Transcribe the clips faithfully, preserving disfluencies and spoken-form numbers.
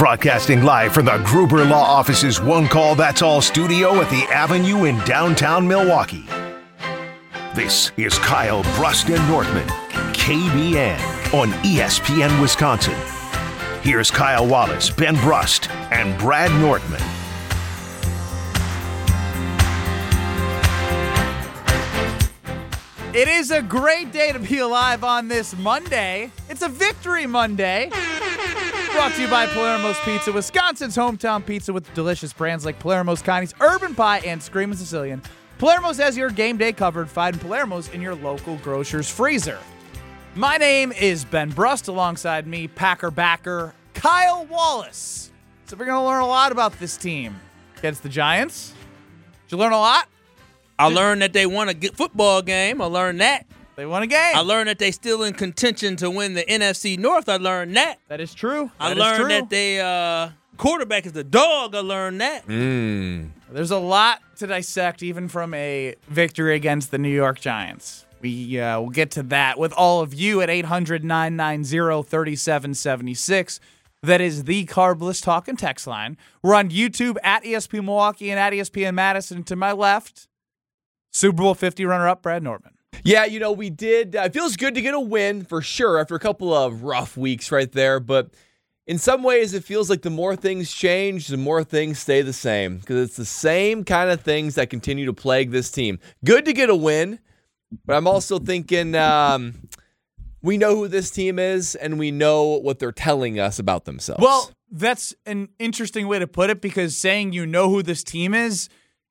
Broadcasting live from the Gruber Law Office's One Call That's All studio at the Avenue in downtown Milwaukee. This is Kyle Brust and Northman, K B N, on E S P N Wisconsin. Here's Kyle Wallace, Ben Brust, and Brad Northman. It is a great day to be alive on this Monday. It's a Victory Monday. Brought to you by Palermo's Pizza, Wisconsin's hometown pizza with delicious brands like Palermo's, Connie's, Urban Pie, and Screamin' Sicilian. Palermo's has your game day covered. Find Palermo's in your local grocer's freezer. My name is Ben Brust. Alongside me, Packer backer Kyle Wallace. So we're going to learn a lot about this team against the Giants. Did you learn a lot? I learned that they won a good football game. I learned that. They won a game. I learned that they still in contention to win the N F C North. I learned that. That is true. I that learned is true. that they uh, quarterback is the dog. I learned that. Mm. There's a lot to dissect, even from a victory against the New York Giants. We uh, will get to that with all of you at eight hundred, nine nine zero, three seven seven six. That is the Carbless Talk and Text line. We're on YouTube at E S P N Milwaukee and at E S P N Madison. To my left, Super Bowl fifty runner-up Brad Northman. Yeah, you know, we did. Uh, it feels good to get a win for sure after a couple of rough weeks right there. But in some ways, it feels like the more things change, the more things stay the same. Because it's the same kind of things that continue to plague this team. Good to get a win, but I'm also thinking um, we know who this team is and we know what they're telling us about themselves. Well, that's an interesting way to put it, because saying you know who this team is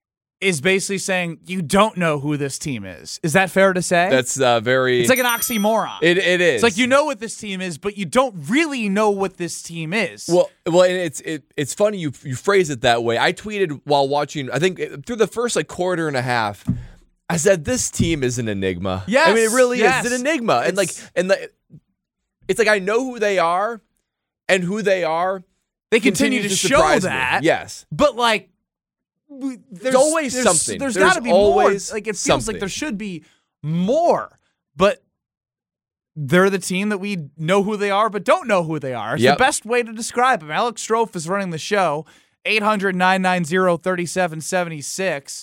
is basically saying you don't know who this team is. Is that fair to say? That's uh, very... It's like an oxymoron. It, it is. It's like you know what this team is, but you don't really know what this team is. Well, well, and it's it, it's funny you you phrase it that way. I tweeted while watching, I think through the first like quarter and a half, I said this team is an enigma. Yes, I mean it really yes. is an enigma. And like It's- and like it's like I know who they are, and who they are. they continue to continues show surprise me. that. Yes. But like there's, There's always there's, something. There's, There's got to be more. always Like it feels something. like there should be more. But they're the team that we know who they are, but don't know who they are. It's Yep. the best way to describe them. Alex Strofe is running the show. eight hundred, nine nine zero, three seven seven six.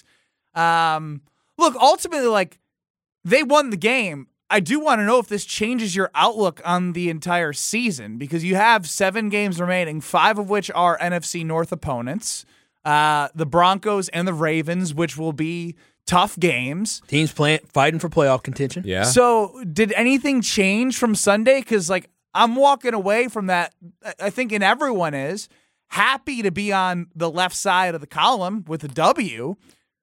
Um, look, ultimately, like, they won the game. I do want to know if this changes your outlook on the entire season, because you have seven games remaining, five of which are N F C North opponents. Uh, the Broncos and the Ravens, which will be tough games. Teams playing, fighting for playoff contention. Yeah. So did anything change from Sunday? Because, like, I'm walking away from that, I think, and everyone is happy to be on the left side of the column with a W.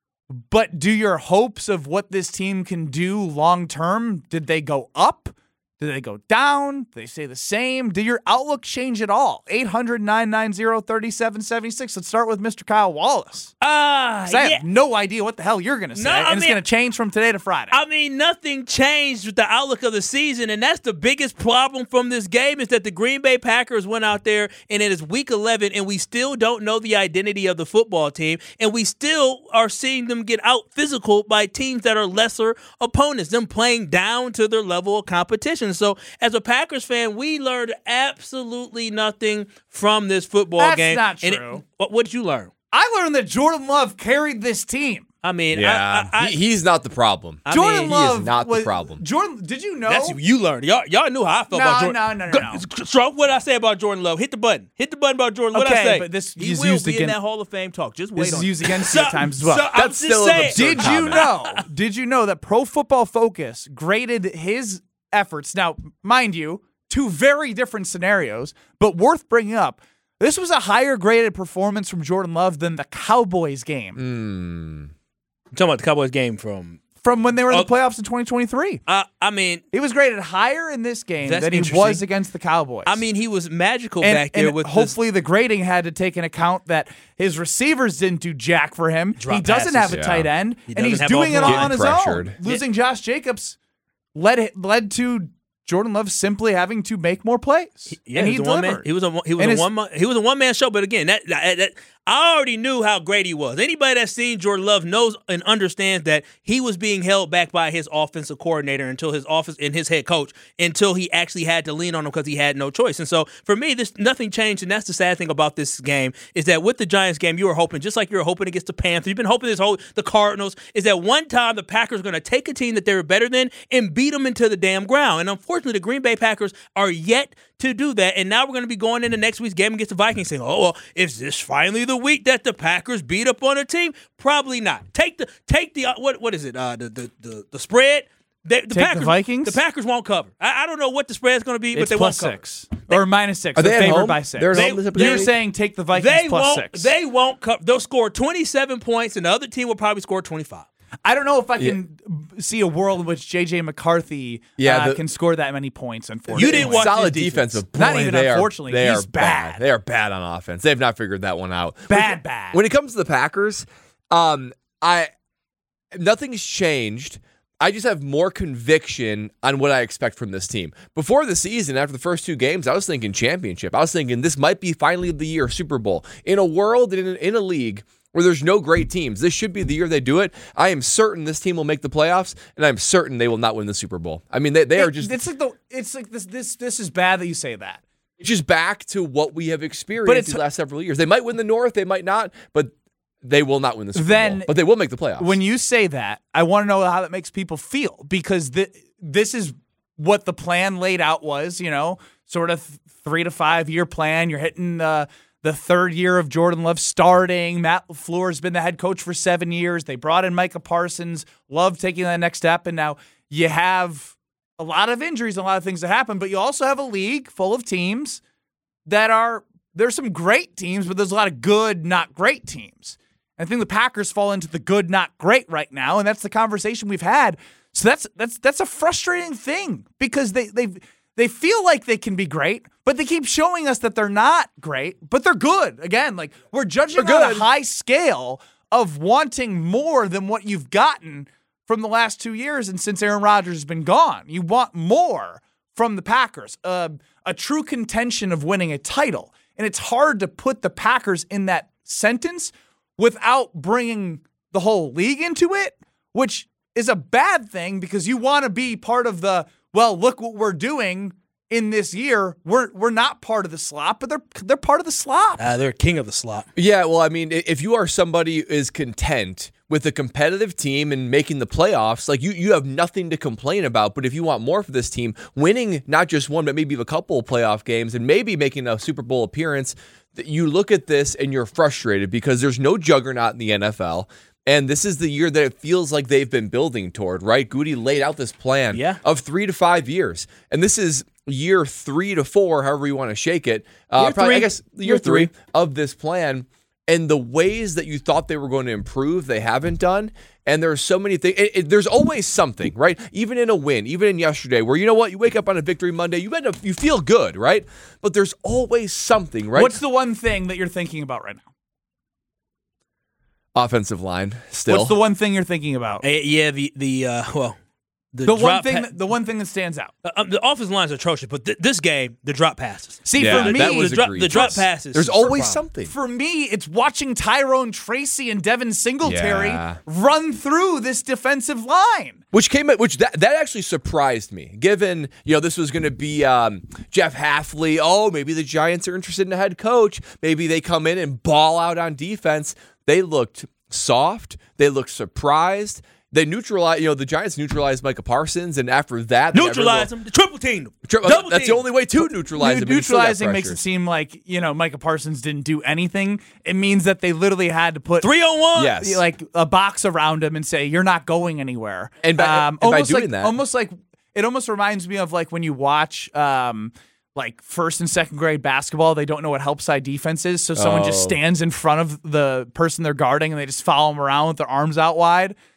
But do your hopes of what this team can do long term, did they go up? Did they go down? Did they stay the same? Did your outlook change at all? eight hundred, nine nine zero, three seven seven six. Let's start with Mister Kyle Wallace. Ah, 'Cause I yeah. have no idea what the hell you're going to say. No, I and it's mean- going to change from today to Friday. I mean, nothing changed with the outlook of the season, and that's the biggest problem from this game is that the Green Bay Packers went out there, and it is week eleven, and we still don't know the identity of the football team, and we still are seeing them get out physical by teams that are lesser opponents, them playing down to their level of competition. So as a Packers fan, we learned absolutely nothing from this football That's game. not And true. It, what what did you learn? I learned that Jordan Love carried this team. I mean, Yeah. I, I, I, he, he's not the problem. I Jordan mean, Love he is not the was- problem. Jordan, did you know? That's what you learned. Y'all, y'all knew how I felt No, about Jordan. no, no, no, Go- no. Stroke, what did I say about Jordan Love? Hit the button. Hit the button about Jordan. What did I Okay, say? but this he is will used be again- in that Hall of Fame talk. Just wait This on is it. used against you at times as well. So I'm That's just still an saying. absurd Did you comment. know? Did you know that Pro Football Focus graded his efforts? Now, mind you, two very different scenarios, but worth bringing up. This was a higher graded performance from Jordan Love than the Cowboys game Mm. I'm talking about the Cowboys game from. from when they were in the Okay. playoffs in twenty twenty-three. Uh, I mean, He was graded higher in this game That's than he interesting. was against the Cowboys. I mean, he was magical and, back there and with this- hopefully the grading had to take into account that his receivers didn't do jack for him. Drop he doesn't passes, have a yeah. tight end, He and he's doesn't have doing it all offensive on his line. own. Pressured. Losing Josh Jacobs led it, led to Jordan Love simply having to make more plays, Yeah, and he he was a one man. delivered. He was a he was And a his- one man, he was a one man show. But again, that, that, that I already knew how great he was. Anybody that's seen Jordan Love knows and understands that he was being held back by his offensive coordinator until his office and his head coach until he actually had to lean on him because he had no choice. And so for me, this nothing changed, and that's the sad thing about this game is that with the Giants game, you were hoping, just like you were hoping against the Panthers, you've been hoping this whole the Cardinals, is that one time the Packers are going to take a team that they were better than and beat them into the damn ground. And unfortunately, the Green Bay Packers are yet to do that. And now we're going to be going into next week's game against the Vikings saying, oh, well, is this finally the week that the Packers beat up on a team? Probably not. Take the take the uh, what what is it? Uh, the, the the the spread. They, the Take Packers, the Vikings? The Packers won't cover. I, I don't know what the spread is going to be, but It's they plus won't cover. six. Or minus six. Are They're they at favored home? by six. They're at They- home this You're episode? saying take the Vikings They plus won't. six. They won't cover. They'll score twenty-seven points, and the other team will probably score twenty-five. I don't know if I can see a world in which J J McCarthy Yeah, uh, the- can score that many points, unfortunately. You didn't watch Solid his defense. defense, but Not boy, even they are- unfortunately, they he's are bad. They are bad on offense. They've not figured that one out. Bad, When- bad. When it comes to the Packers, um, I nothing's changed. I just have more conviction on what I expect from this team. Before the season, after the first two games, I was thinking championship. I was thinking this might be finally the year, Super Bowl. In a world, in a, in a league where there's no great teams, this should be the year they do it. I am certain this team will make the playoffs, and I'm certain they will not win the Super Bowl. I mean, they, they are It- just It's like the. It's like this. This. This is bad that you say that. it's just back to what we have experienced But it's- these last several years. They might win the North, they might not, but they will not win the Super Then- Bowl. But they will make the playoffs. When you say that, I want to know how that makes people feel because th- this is what the plan laid out was. You know, sort of th- three to five year plan. You're hitting the the third year of Jordan Love starting. Matt LaFleur has been the head coach for seven years. They brought in Micah Parsons. Love taking that next step, and now you have a lot of injuries, and a lot of things that happen. But you also have a league full of teams that are there's some great teams, but there's a lot of good, not great teams. I think the Packers fall into the good, not great right now, and that's the conversation we've had. So that's that's that's a frustrating thing because they they they feel like they can be great, but they keep showing us that they're not great, but they're good. Again, like we're judging They're on a good. high scale of wanting more than what you've gotten from the last two years and since Aaron Rodgers has been gone. You want more from the Packers, uh, a true contention of winning a title. And it's hard to put the Packers in that sentence without bringing the whole league into it, which is a bad thing because you want to be part of the, well, look what we're doing in this year. We're we're not part of the slop, but they're they're part of the slop. Uh, they're king of the slot. Yeah, well, I mean, i- if you are somebody who is content with a competitive team and making the playoffs, like you, you have nothing to complain about. But if you want more for this team, winning not just one, but maybe a couple of playoff games and maybe making a Super Bowl appearance, that you look at this and you're frustrated because there's no juggernaut in the N F L. And this is the year that it feels like they've been building toward, right? Goody laid out this plan Yeah. of three to five years. And this is year three to four, however you want to shake it. Uh, Year probably, I three. guess year, Year three, three. of this plan. And the ways that you thought they were going to improve, they haven't done. And there are so many things. It, it, there's always something, right? Even in a win, even in yesterday, where you know what, you wake up on a victory Monday, you end up, you feel good, right? But there's always something, right? What's the one thing that you're thinking about right now? Offensive line still? What's the one thing you're thinking about? Uh, yeah, the the uh, well, the, The one drop thing, pa- that, the one thing that stands out. uh, um, the offensive line is atrocious, but th- this game, the drop passes. See, Yeah, for me, that was the, drop, the egregious. drop passes. There's is always the problem. something. for me, it's watching Tyrone Tracy and Devin Singletary Yeah. run through this defensive line. Which came, which that that actually surprised me. Given you know this was going to be um, Jeff Hafley. Oh, maybe the Giants are interested in a head coach. Maybe they come in and ball out on defense. They looked soft. They looked surprised. They neutralized. You know, the Giants neutralized Micah Parsons, and after that, they never Neutralize go- them. The triple team. Tri- Double that's team. the only way to neutralize them. and you still got Neutralizing makes it pressure. seem like, you know, Micah Parsons didn't do anything. It means that they literally had to put Three on one. Yes. like a box around him and say, you're not going anywhere. And by- and by almost doing like, that- almost like it almost reminds me of like when you watch um, like first and second grade basketball, they don't know what help side defense is. So someone just Oh. stands in front of the person they're guarding and they just follow them around with their arms out wide. Like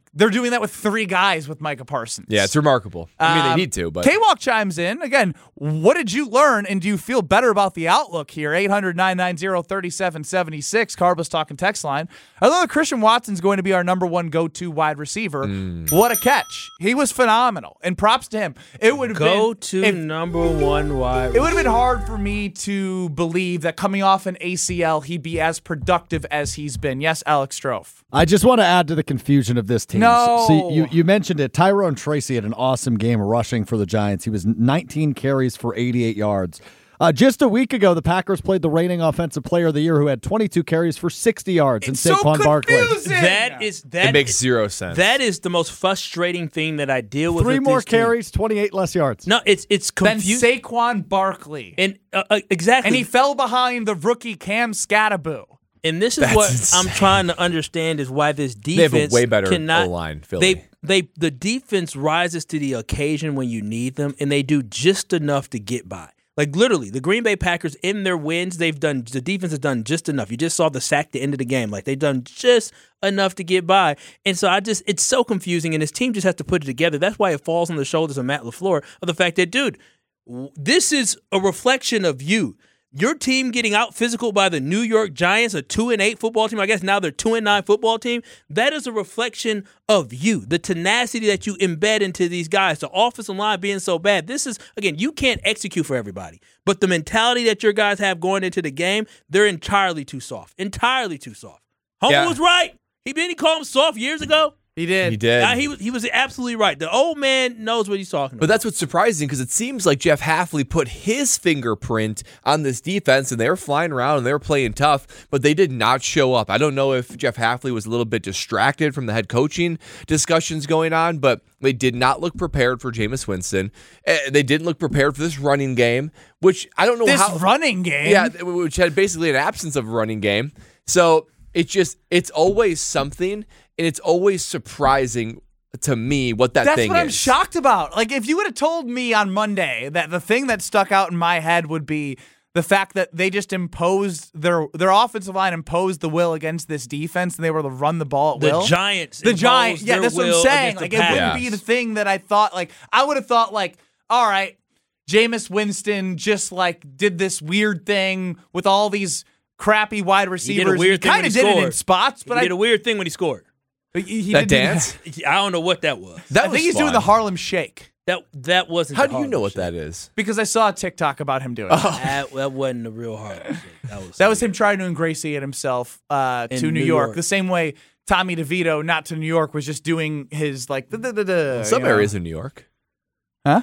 they're doing that with three guys with Micah Parsons. Yeah, it's remarkable. I mean, Um, they need to, but K-Walk chimes in. Again, what did you learn, and do you feel better about the outlook here? eight hundred, nine nine zero, three seven seven six, Carbos Talking text line. I know that Christian Watson's going to be our number one go-to wide receiver. Mm. What a catch. He was phenomenal, and props to him. It would have Go been, to if- number one wide. It would have been hard for me to believe that coming off an A C L, he'd be as productive as he's been. Yes, Alex Strofe. I just want to add to the confusion of this team. No. See, you, you mentioned it. Tyrone Tracy had an awesome game rushing for the Giants. He was nineteen carries for eighty-eight yards. Uh, just a week ago, the Packers played the reigning offensive player of the year who had twenty-two carries for sixty yards in It's so Saquon Barkley. confusing. That is that it makes is- zero sense. That is the most frustrating thing that I deal with. Three with more this team. carries, twenty-eight less yards. No, it's it's Then confusing. Saquon Barkley. And uh, uh, exactly. And he fell behind the rookie Cam Scattaboo. And this is That's what insane. I'm trying to understand is why this They have defense a way better cannot, O-line, Philly. They they the defense rises to the occasion when you need them, and they do just enough to get by. Like literally, the Green Bay Packers in their wins, they've done the defense has done just enough. You just saw the sack at the end of the game. Like they've done just enough to get by. And so I just it's so confusing, and this team just has to put it together. That's why it falls on the shoulders of Matt LaFleur of the fact that, dude, w- this is a reflection of you. Your team getting out physical by the New York Giants, a two and eight football team. I guess now they're two and nine football team. That is a reflection of you, the tenacity that you embed into these guys, the offensive line being so bad. This is again, you can't execute for everybody, but the mentality that your guys have going into the game, they're entirely too soft, entirely too soft. Homer Yeah. was right. He didn't he call him soft years ago. He did. he did. Uh, he was he was absolutely right. The old man knows what he's talking But about. that's what's surprising because it seems like Jeff Hafley put his fingerprint on this defense and they were flying around and they were playing tough, but they did not show up. I don't know if Jeff Hafley was a little bit distracted from the head coaching discussions going on, but they did not look prepared for Jameis Winston. Eh, They didn't look prepared for this running game, which I don't know This how. running game. Yeah, which had basically an absence of a running game. So it's just, it's always something, and it's always surprising to me what that That's thing what I'm is. shocked about. Like, if you would have told me on Monday that the thing that stuck out in my head would be the fact that they just imposed their their offensive line imposed the will against this defense and they were able to run the ball at The will. Giants The imposed Giants. Yeah, their that's what I'm will saying. against Like, the it wouldn't Packers. be the thing that I thought. Like, I would have thought, like, all right, Jameis Winston just, like, did this weird thing with all these crappy wide receivers. weird thing kind when of he did it in scored. spots, but he I did a weird thing when he scored. he, he That did do dance? I don't know what that was. That I was think he's fun. doing the Harlem Shake That that wasn't. How the do you Harlem know what Shake. that is? because I saw a TikTok about him doing it. That, that wasn't the real Harlem Shake. That was That was him trying to ingratiate himself uh, In to New, New York. York. the same way Tommy DeVito, not to New York, was just doing his like. duh, duh, duh, duh, Some you know. areas in New York. huh?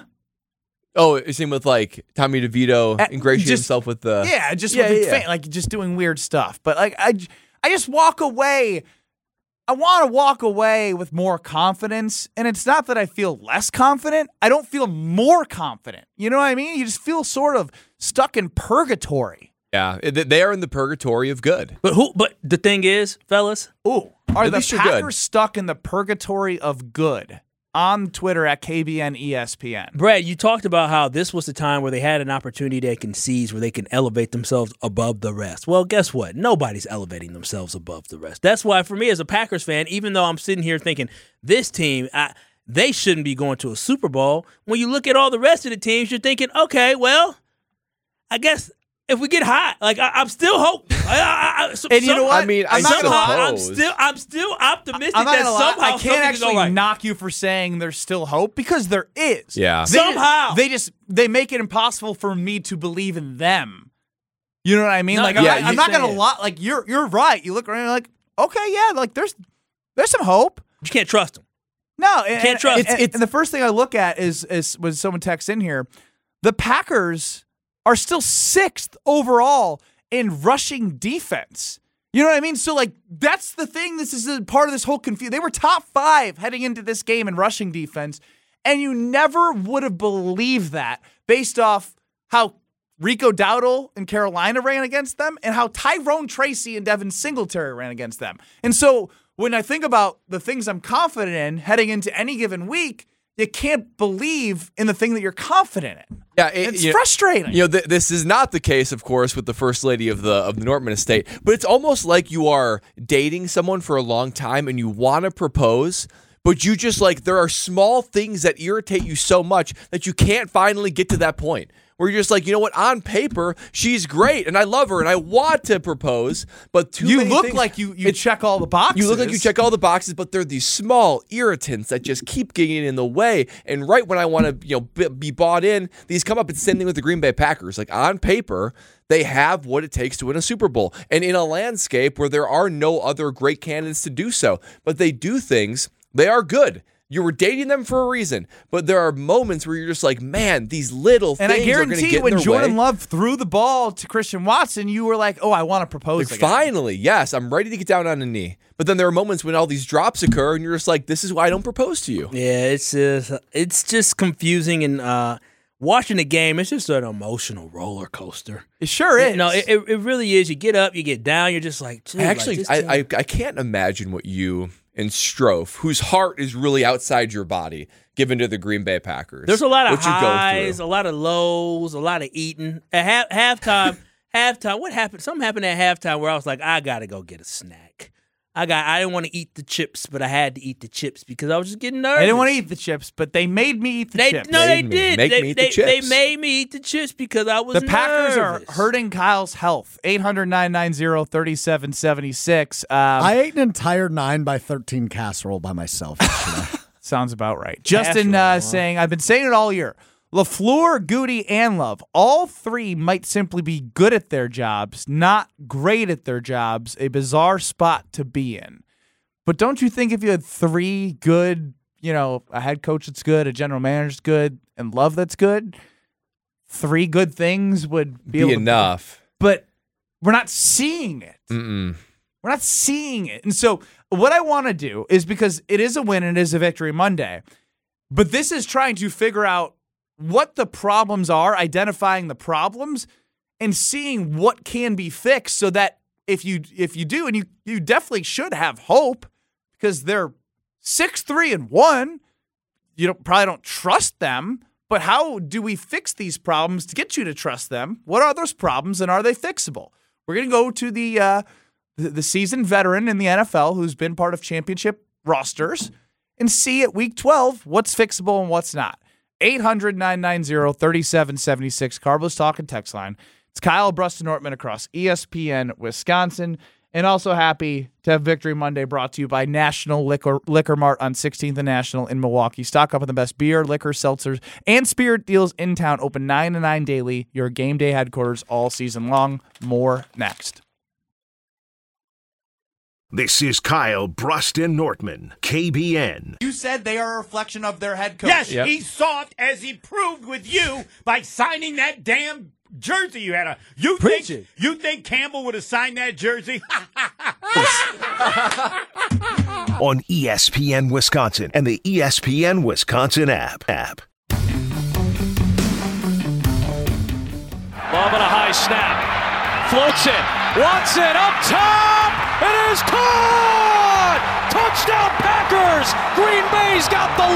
Oh, same with like Tommy DeVito Uh, ingratiating just- himself with the. Yeah, just yeah, with yeah, the yeah. fan, like just doing weird stuff. But like I, j- I just walk away. I want to walk away with more confidence, and it's not that I feel less confident. I don't feel more confident. You know what I mean? You just feel sort of stuck in purgatory. Yeah, it- they are in the purgatory of good. But who? But the thing is, fellas, Ooh, are At the least you're good. Packers stuck in the purgatory of good? On Twitter at K B N E S P N. Brad, you talked about how this was the time where they had an opportunity they can seize, where they can elevate themselves above the rest. Well, guess what? Nobody's elevating themselves above the rest. That's why, for me as a Packers fan, even though I'm sitting here thinking this team, I, they shouldn't be going to a Super Bowl. When you look at all the rest of the teams, you're thinking, okay, well, I guess if we get hot, like I, I'm still hoping. I, I, I, so- And you know some- what? I mean, I I'm not gonna somehow lie. I'm suppose. still I'm still optimistic I'm not that gonna lie. somehow I something can't can actually go right. knock you for saying there's still hope because there is. Yeah. They Somehow. just, they just they make it impossible for me to believe in them. You know what I mean? No, like yeah, I, I'm you're not gonna saying- lie. Like you're you're right. You look around, you're like, okay, yeah, like there's there's some hope. You can't trust them. No, and, Can't trust. And, and- It's- and the first thing I look at is is when someone texts in here, the Packers are still sixth overall in rushing defense. You know what I mean? So like that's the thing. This is a part of this whole confusion. They were top five heading into this game in rushing defense, and you never would have believed that based off how Rico Dowdle in Carolina ran against them and how Tyrone Tracy and Devin Singletary ran against them. And so when I think about the things I'm confident in heading into any given week, you can't believe in the thing that you're confident in. Yeah, it- It's you know- frustrating. You know, th- this is not the case, of course, with the first lady of the of the Nortman estate, but it's almost like you are dating someone for a long time and you want to propose, but you just like, there are small things that irritate you so much that you can't finally get to that point where you're just like, you know what, on paper, she's great and I love her and I want to propose, but too You many look things- like you, you check all the boxes. You look like you check all the boxes, but they're these small irritants that just keep getting in the way. And right when I want to, you know, be, be bought in, these come up. It's the same thing with the Green Bay Packers. Like on paper, they have what it takes to win a Super Bowl. And in a landscape where there are no other great candidates to do so, but they do things, they are good. You were dating them for a reason, but there are moments where you're just like, man, these little And things I are going to guarantee get in when their Jordan way. Love threw the ball to Christian Watson, you were like, oh, I want to propose Like, again. finally, yes, I'm ready to get down on a knee. But then there are moments when all these drops occur, and you're just like, this is why I don't propose to you. Yeah, it's just, it's just confusing, and uh, watching the game, it's just an emotional roller coaster. It sure is. No, it, it it really is. You get up, you get down, you're just like, dude, Actually, like, this I, team- I I can't imagine what you and Strofe, whose heart is really outside your body, given to the Green Bay Packers. There's a lot of what you go highs, through. a lot of lows, a lot of eating. At half, halftime, halftime, what happened? Something happened at halftime where I was like, I gotta go get a snack. I got. I didn't want to eat the chips, but I had to eat the chips because I was just getting nervous. I didn't want to eat the chips, but they made me eat the They chips. no, they Made me- did. make they, me eat they, the chips. they made me eat the chips because I was The Packers nervous. are hurting Kyle's health. eight hundred, nine nine zero, three seven seven six. Um, I ate an entire nine by thirteen casserole by myself yesterday. Sounds about right. Justin Casserole, uh, huh? saying, I've been saying it all year. LaFleur, Goody, and Love, all three might simply be good at their jobs, not great at their jobs, a bizarre spot to be in. But don't you think if you had three good, you know, a head coach that's good, a general manager that's good, and Love that's good, three good things would be, Be able to- enough. But we're not seeing it. Mm-mm. We're not seeing it. And so what I want to do is, because it is a win and it is a victory Monday, but this is trying to figure out what the problems are, identifying the problems, and seeing what can be fixed so that if you if you do, and you you definitely should have hope because they're six, three, and one, you don't probably don't trust them. But how do we fix these problems to get you to trust them? What are those problems, and are they fixable? We're going to go to the uh, the, the seasoned veteran in the N F L who's been part of championship rosters and see at week twelve what's fixable and what's not. eight hundred, nine nine zero, three seven seven six, Carlos Talk and Text Line. It's Kyle Brust and Nortman across E S P N Wisconsin. And also happy to have Victory Monday brought to you by National Liquor Liquor Mart on sixteenth and National in Milwaukee. Stock up on the best beer, liquor, seltzers, and spirit deals in town. Open nine to nine daily. Your game day headquarters all season long. More next. This is Kyle Brust and Nortman, K B N. You said they are a reflection of their head coach. Yes, Yep. he's soft, as he proved with you by signing that damn jersey you had on. You Preach think it. you think Campbell would have signed that jersey? On E S P N Wisconsin and the E S P N Wisconsin app. app. Love and a high snap. Floats it. Watson up top. It is caught! Touchdown Packers! Green Bay's got the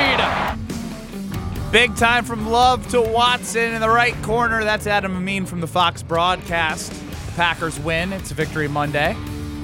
lead! Big time from Love to Watson in the right corner. That's Adam Amin from the Fox broadcast. The Packers win. It's a Victory Monday.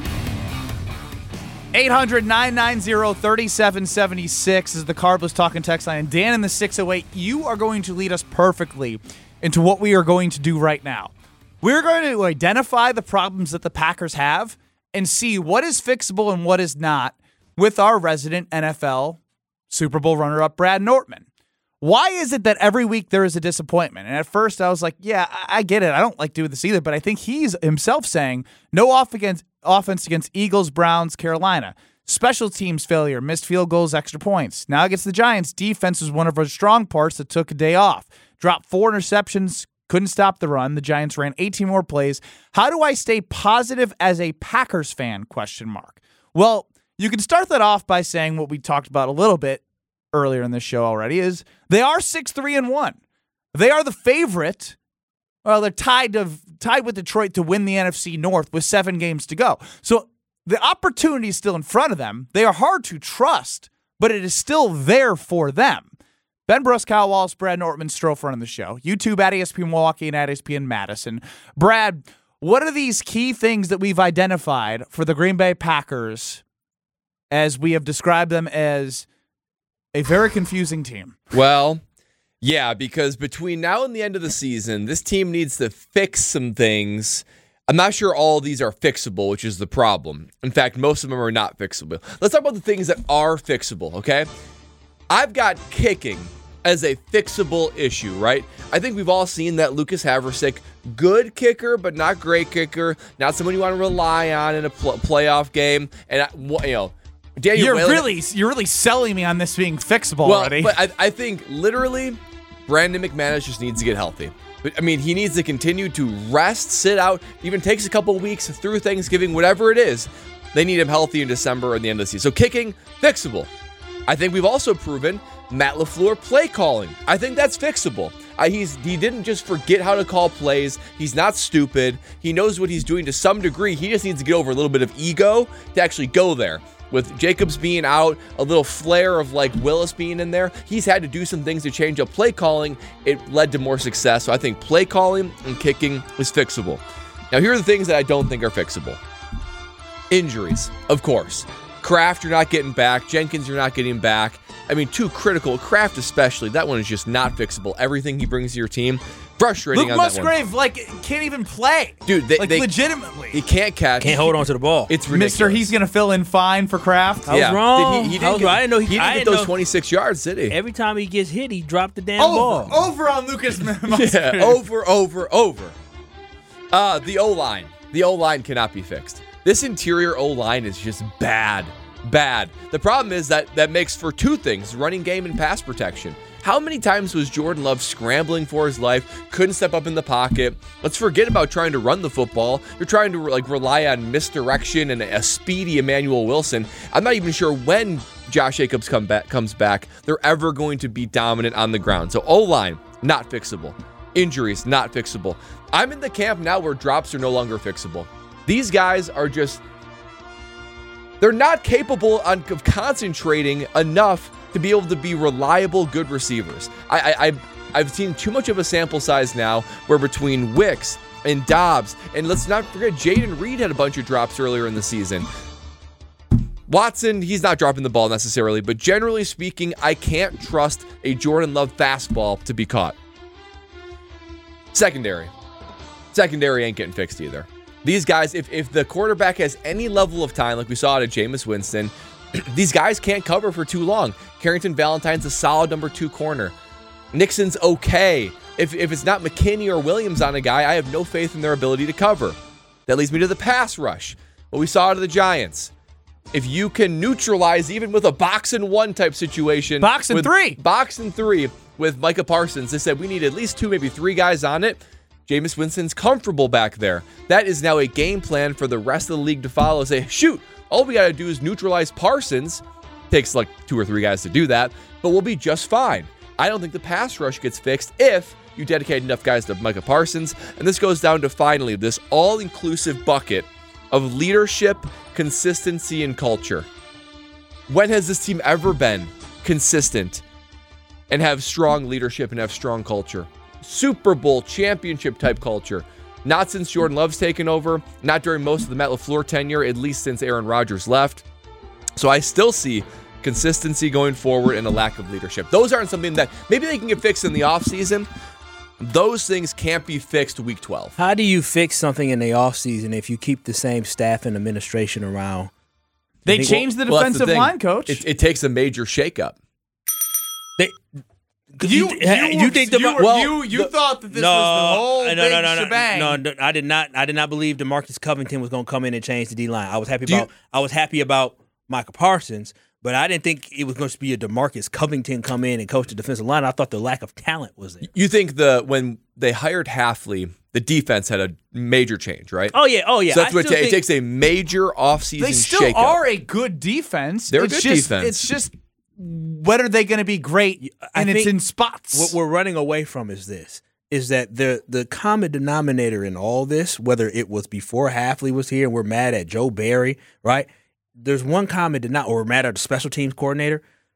eight hundred, nine nine zero, three seven seven six is the Carbless Talking text line. And Dan in the six oh eight, you are going to lead us perfectly into what we are going to do right now. We're going to identify the problems that the Packers have and see what is fixable and what is not with our resident N F L Super Bowl runner-up, Brad Nortman. Why is it that every week there is a disappointment? And at first I was like, yeah, I I get it. I don't like doing this either, but I think he's himself saying no off against, offense against Eagles, Browns, Carolina. Special teams failure, missed field goals, extra points. Now against the Giants, defense was one of our strong parts that took a day off. Dropped four interceptions, couldn't stop the run. The Giants ran eighteen more plays. How do I stay positive as a Packers fan? Question mark. Well, you can start that off by saying what we talked about a little bit earlier in this show already is they are six, three, and one. They are the favorite. Well, they're tied to tied with Detroit to win the N F C North with seven games to go. So the opportunity is still in front of them. They are hard to trust, but it is still there for them. Ben Bruss, Kyle Wallace, Brad Nortman, Strofe running the show. YouTube at E S P N Milwaukee and at E S P N Madison. Brad, what are these key things that we've identified for the Green Bay Packers as we have described them as a very confusing team. Well, yeah, because between now and the end of the season, this team needs to fix some things. I'm not sure all of these are fixable, which is the problem. In fact, most of them are not fixable. Let's talk about the things that are fixable, okay? I've got kicking as a fixable issue, right? I think we've all seen that Lucas Havrisik, good kicker, but not great kicker, not someone you want to rely on in a pl- playoff game. And, I, you know, Daniel You're Whalen, really, you're really selling me on this being fixable well, already. but I, I think literally Brandon McManus just needs to get healthy. But I mean, he needs to continue to rest, sit out, even takes a couple weeks through Thanksgiving, whatever it is. They need him healthy in December and the end of the season. So kicking, fixable. I think we've also proven Matt LaFleur play calling. I think that's fixable. Uh, he's he didn't just forget how to call plays. He's not stupid. He knows what he's doing to some degree. He just needs to get over a little bit of ego to actually go there. With Jacobs being out, a little flare of like Willis being in there, he's had to do some things to change up play calling. It led to more success. So I think play calling and kicking is fixable. Now, here are the things that I don't think are fixable. Injuries, of course. Kraft, you're not getting back. Jenkins, you're not getting back. I mean, two critical. Kraft especially, that one is just not fixable. Everything he brings to your team, frustrating Luke on Musgrave, that one. like, can't even play. Dude, they, like, they, legitimately. he can't catch. Can't hold on to the ball. It's ridiculous. Mister He's going to fill in fine for Kraft. I was yeah. wrong. Did he, he I didn't was get, wrong. I didn't know he- he didn't I get didn't those know- twenty-six yards, did he? Every time he gets hit, he dropped the damn Over, ball. over on Lucas Musgrave. Yeah, over, over, over. Uh, the O-line. The O-line cannot be fixed. This interior O-line is just bad. Bad. The problem is that that makes for two things, running game and pass protection. How many times was Jordan Love scrambling for his life, couldn't step up in the pocket? Let's forget about trying to run the football. You're trying to like rely on misdirection and a speedy Emmanuel Wilson. I'm not even sure when Josh Jacobs come back, comes back, they're ever going to be dominant on the ground. So O-line, not fixable. Injuries, not fixable. I'm in the camp now where drops are no longer fixable. These guys are just, they're not capable of concentrating enough to be able to be reliable, good receivers. I, I, I, I've seen too much of a sample size now where between Wicks and Dobbs, and let's not forget Jaden Reed had a bunch of drops earlier in the season. Watson, he's not dropping the ball necessarily, but generally speaking, I can't trust a Jordan Love fastball to be caught. Secondary. Secondary ain't getting fixed either. These guys, if, if the quarterback has any level of time, like we saw out of Jameis Winston, these guys can't cover for too long. Carrington Valentine's a solid number two corner. Nixon's okay. If, if it's not McKinney or Williams on a guy, I have no faith in their ability to cover. That leads me to the pass rush. What we saw out of the Giants. If you can neutralize even with a box and one type situation. Box and with, three. Box and three with Micah Parsons. They said we need at least two, maybe three guys on it. Jameis Winston's comfortable back there. That is now a game plan for the rest of the league to follow. Say, shoot, all we got to do is neutralize Parsons. Takes like two or three guys to do that, but we'll be just fine. I don't think the pass rush gets fixed if you dedicate enough guys to Micah Parsons. And this goes down to finally this all-inclusive bucket of leadership, consistency, and culture. When has this team ever been consistent and have strong leadership and have strong culture? Super Bowl championship type culture. Not since Jordan Love's taken over, not during most of the Matt LaFleur tenure, at least since Aaron Rodgers left. So I still see consistency going forward and a lack of leadership. Those aren't something that maybe they can get fixed in the offseason. Those things can't be fixed week twelve. How do you fix something in the offseason if you keep the same staff and administration around? They think- changed the Well, that's defensive thing. line coach. It, it takes a major shakeup. They, you, you, you, were- think the you, were- well, you, you the- thought that this no, was the whole no, big no, no, no, shebang. no, no, I did not. I did not believe DeMarcus Covington was going to come in and change the D line. I was happy Do you- about. I was happy about Micah Parsons, but I didn't think it was going to be a DeMarcus Covington come in and coach the defensive line. I thought the lack of talent was there. You think the when they hired Halfley, the defense had a major change, right? Oh yeah, oh yeah. So that's I what it, still ta- it think- takes a major offseason They still shakeup. are a good defense. They're a it's good just, defense. It's just when are they going to be great? I And it's think in spots. What we're running away from is this: is that the the common denominator in all this, whether it was before Halfley was here and we're mad at Joe Barry, right? There's one common denominator, or we're mad at the special teams coordinator.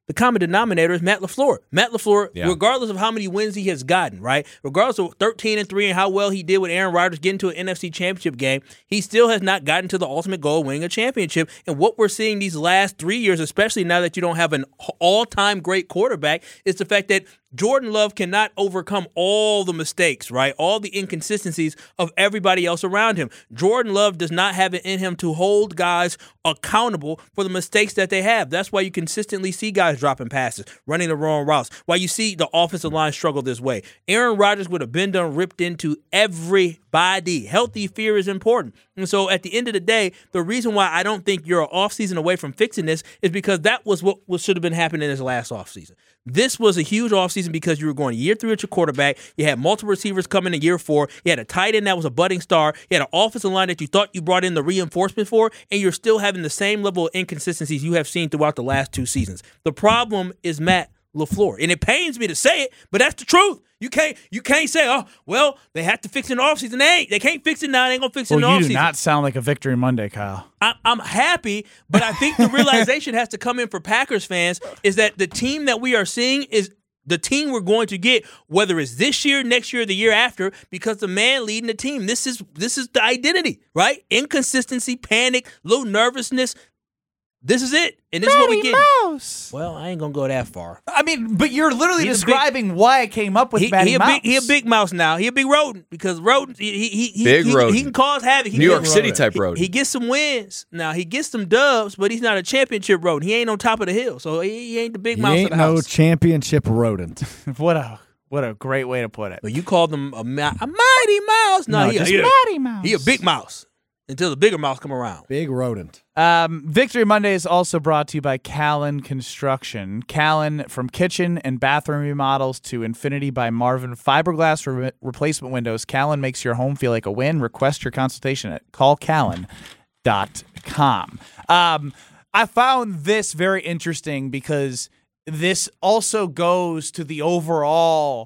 The common denominator is Matt LaFleur. Matt LaFleur, Yeah. regardless of how many wins he has gotten, right? Regardless of thirteen and three and how well he did with Aaron Rodgers getting to an N F C championship game, he still has not gotten to the ultimate goal of winning a championship. And what we're seeing these last three years, especially now that you don't have an all-time great quarterback, is the fact that Jordan Love cannot overcome all the mistakes, right? All the inconsistencies of everybody else around him. Jordan Love does not have it in him to hold guys accountable for the mistakes that they have. That's why you consistently see guys dropping passes, running the wrong routes, why you see the offensive line struggle this way. Aaron Rodgers would have been done ripped into everybody. Healthy fear is important. And so at the end of the day, the reason why I don't think you're an offseason away from fixing this is because that was what, what should have been happening this last offseason. This was a huge offseason because you were going year three at your quarterback. You had multiple receivers coming in year four. You had a tight end that was a budding star. You had an offensive line that you thought you brought in the reinforcement for, and you're still having the same level of inconsistencies you have seen throughout the last two seasons. The problem is Matt LaFleur. And it pains me to say it, but that's the truth. You can't you can't say, oh, well, they have to fix it in the offseason. They ain't. They can't fix it now. They ain't going to fix it Well, in the you offseason. do not sound like a Victory Monday, Kyle. I, I'm happy, but I think the realization has to come in for Packers fans is that the team that we are seeing is the team we're going to get, whether it's this year, next year, or the year after, because the man leading the team. This is this is the identity, right? Inconsistency, panic, little nervousness. This is it, and this is what we get. Mouse. Well, I ain't gonna go that far. I mean, but you're literally He's a describing why I came up with He, Matty he, a Mouse. big, he a big mouse now. He a big rodent because rodent. He, he, he, Big he, rodent. he can cause havoc. He New York gets- City type he- road. He gets some wins. Now he gets some dubs, but he's not a championship rodent. He ain't on top of the hill, so he, he ain't the big He mouse ain't of the no house. championship rodent. What a what a great way to put it. But you called him a, ma- a mighty mouse. No, No, he, just he, a- Matty Mouse. he a big mouse until the bigger mouse come around. Big rodent. Um, Victory Monday is also brought to you by Callan Construction. Callan, from kitchen and bathroom remodels to Infinity by Marvin fiberglass re- replacement windows. Callan makes your home feel like a win. Request your consultation at call callan dot com. Um, I found this very interesting because this also goes to the overall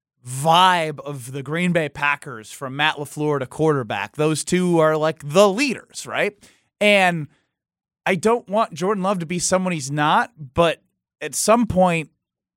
vibe of the Green Bay Packers from Matt LaFleur to quarterback. Those two are like the leaders, right? And I don't want Jordan Love to be someone he's not, but at some point,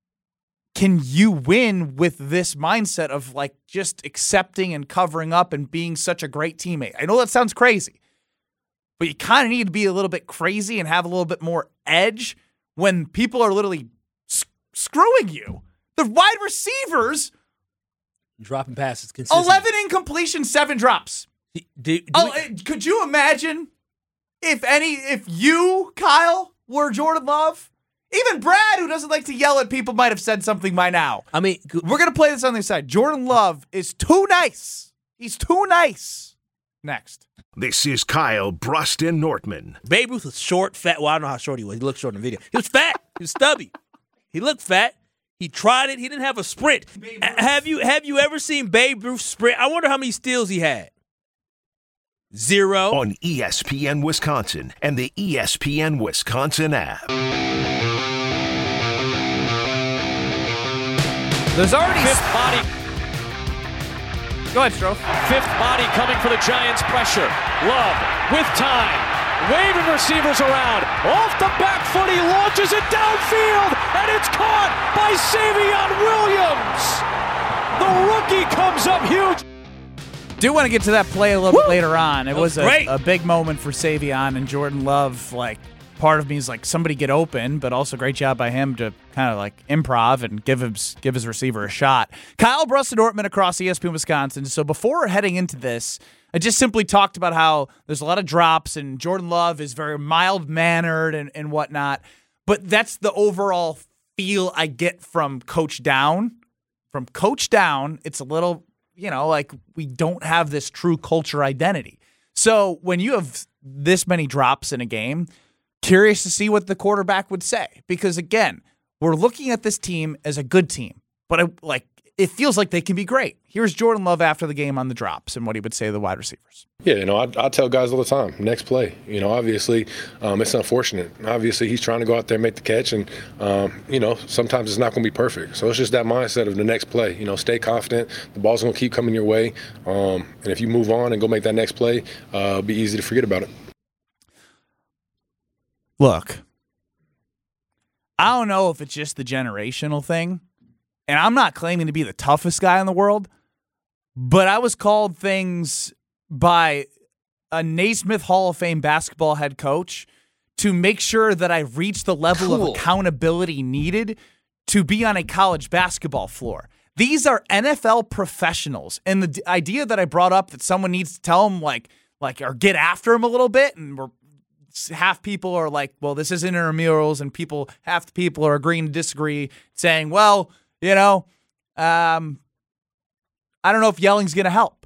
can you win with this mindset of like just accepting and covering up and being such a great teammate? I know that sounds crazy, but you kind of need to be a little bit crazy and have a little bit more edge when people are literally s- screwing you. The wide receivers, Dropping passes consistently. eleven incompletions, seven drops. Do- do Oh, we- eh, could you imagine if any, if you, Kyle, were Jordan Love? Even Brad, who doesn't like to yell at people, might have said something by now. I mean, We're going to play this on the side. Jordan Love is too nice. He's too nice. Next. This is Kyle Bruston Nortman. Babe Ruth was short, fat. Well, I don't know how short he was. He looked short in the video. He was fat. He was stubby. He looked fat. He tried it. He didn't have a sprint. A- Have you have you ever seen Babe Ruth sprint? I wonder how many steals he had. Zero. On E S P N Wisconsin and the E S P N Wisconsin app. There's already... Fifth body, Go ahead, Stroh. fifth body coming for the Giants' pressure. Love with time. Waving receivers around. Off the back foot, he launches it downfield, and it's caught by Savion Williams. The rookie comes up huge. Do want to get to that play a little bit later on. It That was, was great. a, a big moment for Savion and Jordan Love. Like, part of me is like, somebody get open, but also great job by him to kind of like improv and give his give his receiver a shot. Kyle Bruston Ortman across E S P N Wisconsin. So before heading into this, I just simply talked about how there's a lot of drops and Jordan Love is very mild-mannered and, and whatnot. But that's the overall feel I get from Coach Down. From Coach Down, it's a little, you know, like we don't have this true culture identity. So when you have this many drops in a game, curious to see what the quarterback would say. Because again, we're looking at this team as a good team, but I, like it feels like they can be great. Here's Jordan Love after the game on the drops and what he would say to the wide receivers. Yeah, you know, I, I tell guys all the time, next play. You know, obviously, um, it's unfortunate. Obviously, he's trying to go out there and make the catch, and, um, you know, sometimes it's not going to be perfect. So it's just that mindset of the next play. You know, stay confident. The ball's going to keep coming your way. Um, and if you move on and go make that next play, uh, it'll be easy to forget about it. Look, I don't know if it's just the generational thing, and I'm not claiming to be the toughest guy in the world, but I was called things by a Naismith Hall of Fame basketball head coach to make sure that I reach the level Cool. of accountability needed to be on a college basketball floor. These are N F L professionals, and the d- idea that I brought up that someone needs to tell them, like, like, or get after them a little bit, and we're half people are like, well, this isn't intramurals, and people, half the people are agreeing to disagree, saying, well, you know, um, I don't know if yelling's going to help.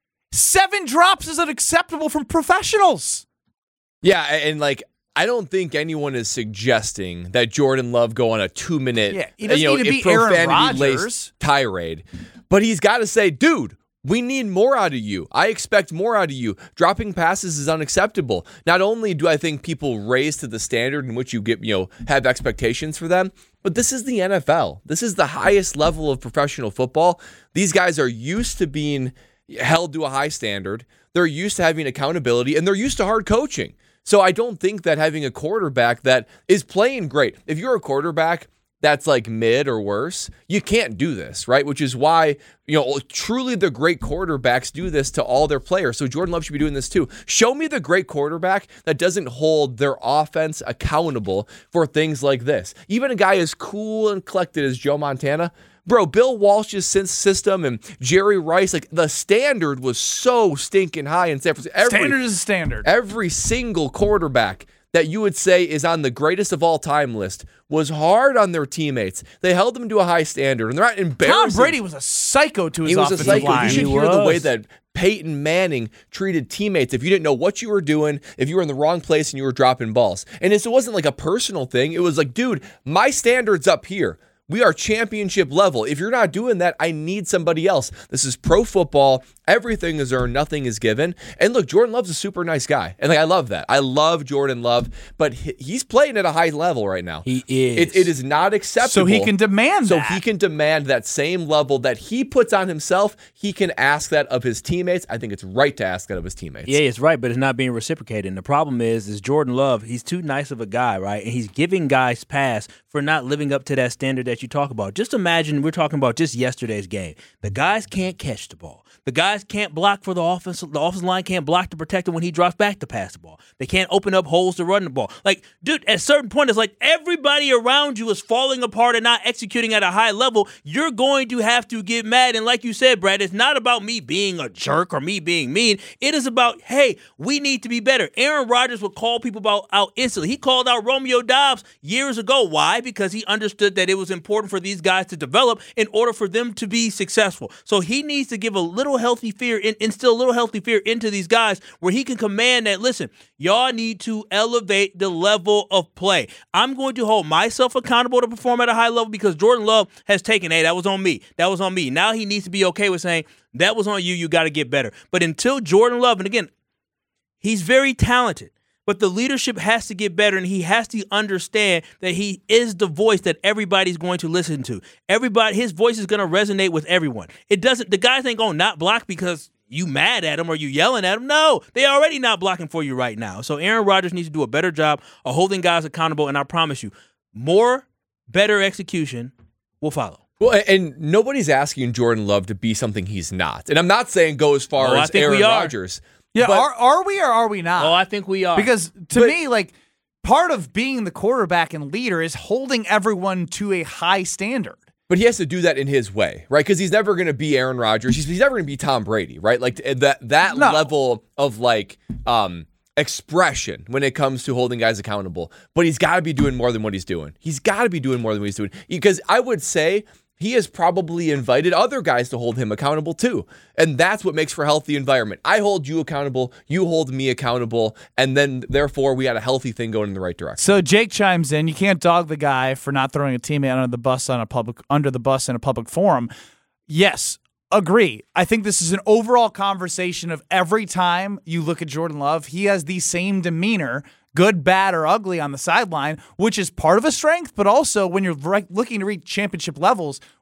Seven drops is unacceptable from professionals. Yeah, and like, I don't think anyone is suggesting that Jordan Love go on a two-minute, Yeah, he doesn't you know, need to be Aaron profanity-laced Rodgers. tirade, but he's got to say, dude, we need more out of you. I expect more out of you. Dropping passes is unacceptable. Not only do I think people raise to the standard in which you get, you know, have expectations for them, but this is the N F L. This is the highest level of professional football. These guys are used to being held to a high standard. They're used to having accountability, and they're used to hard coaching. So I don't think that having a quarterback that is playing great, if you're a quarterback that's like mid or worse, you can't do this, right? Which is why, you know, truly the great quarterbacks do this to all their players. So Jordan Love should be doing this too. Show me the great quarterback that doesn't hold their offense accountable for things like this. Even a guy as cool and collected as Joe Montana, bro, Bill Walsh's system and Jerry Rice, like the standard was so stinking high in San Francisco. Every, Standard is a standard. Every single quarterback that you would say is on the greatest of all time list was hard on their teammates. They held them to a high standard, and they're not embarrassing. Tom Brady was a psycho to his He was a offensive psycho. line. You should He hear the way was. that Peyton Manning treated teammates if you didn't know what you were doing, if you were in the wrong place and you were dropping balls. And it wasn't like a personal thing. It was like, dude, my standard's up here. We are championship level. If you're not doing that, I need somebody else. This is pro football. Everything is earned. Nothing is given. And look, Jordan Love's a super nice guy. And like, I love that. I love Jordan Love. But he, he's playing at a high level right now. He is. It, it is not acceptable. So he can demand So that. he can demand that same level that he puts on himself. He can ask that of his teammates. I think it's right to ask that of his teammates. Yeah, it's right, but it's not being reciprocated. And the problem is, is Jordan Love, he's too nice of a guy, right? And he's giving guys pass for not living up to that standard that you talk about. Just imagine, we're talking about just yesterday's game. The guys can't catch the ball. The guys can't block for the offense. The offensive line can't block to protect him when he drops back to pass the ball. They can't open up holes to run the ball. Like, dude, at a certain point, it's like everybody around you is falling apart and not executing at a high level. You're going to have to get mad. And like you said, Brad, it's not about me being a jerk or me being mean. It is about, hey, we need to be better. Aaron Rodgers would call people about, out instantly. He called out Romeo Doubs years ago. Why? Because he understood that it was important for these guys to develop in order for them to be successful. So he needs to give a little healthy fear, in, instill a little healthy fear into these guys where he can command that, listen, y'all need to elevate the level of play. I'm going to hold myself accountable to perform at a high level because Jordan Love has taken, hey, that was on me. That was on me. Now he needs to be okay with saying, that was on you. You got to get better. But until Jordan Love, and again, he's very talented. But the leadership has to get better, and he has to understand that he is the voice that everybody's going to listen to. Everybody, his voice is going to resonate with everyone. It doesn't. The guys ain't going to not block because you mad at him or you yelling at him. No, they already not blocking for you right now. So Aaron Rodgers needs to do a better job of holding guys accountable, and I promise you, more better execution will follow. Well, and nobody's asking Jordan Love to be something he's not. And I'm not saying go as far Oh, I as think Aaron we are. Rodgers. Yeah, but- are are we or are we not? Oh, I think we are. Because to But- me, like, part of being the quarterback and leader is holding everyone to a high standard. But he has to do that in his way, right? Because he's never going to be Aaron Rodgers. He's, he's never going to be Tom Brady, right? Like that that No. level of like um, expression when it comes to holding guys accountable. But he's got to be doing more than what he's doing. He's got to be doing more than what he's doing. Because I would say he has probably invited other guys to hold him accountable too. And that's what makes for a healthy environment. I hold you accountable, you hold me accountable, and then therefore we got a healthy thing going in the right direction. So Jake chimes in, you can't dog the guy for not throwing a teammate under the bus on a public under the bus in a public forum. Yes, agree. I think this is an overall conversation of every time you look at Jordan Love, he has the same demeanor, good, bad, or ugly on the sideline, which is part of a strength, but also when you're right, looking to reach championship levels,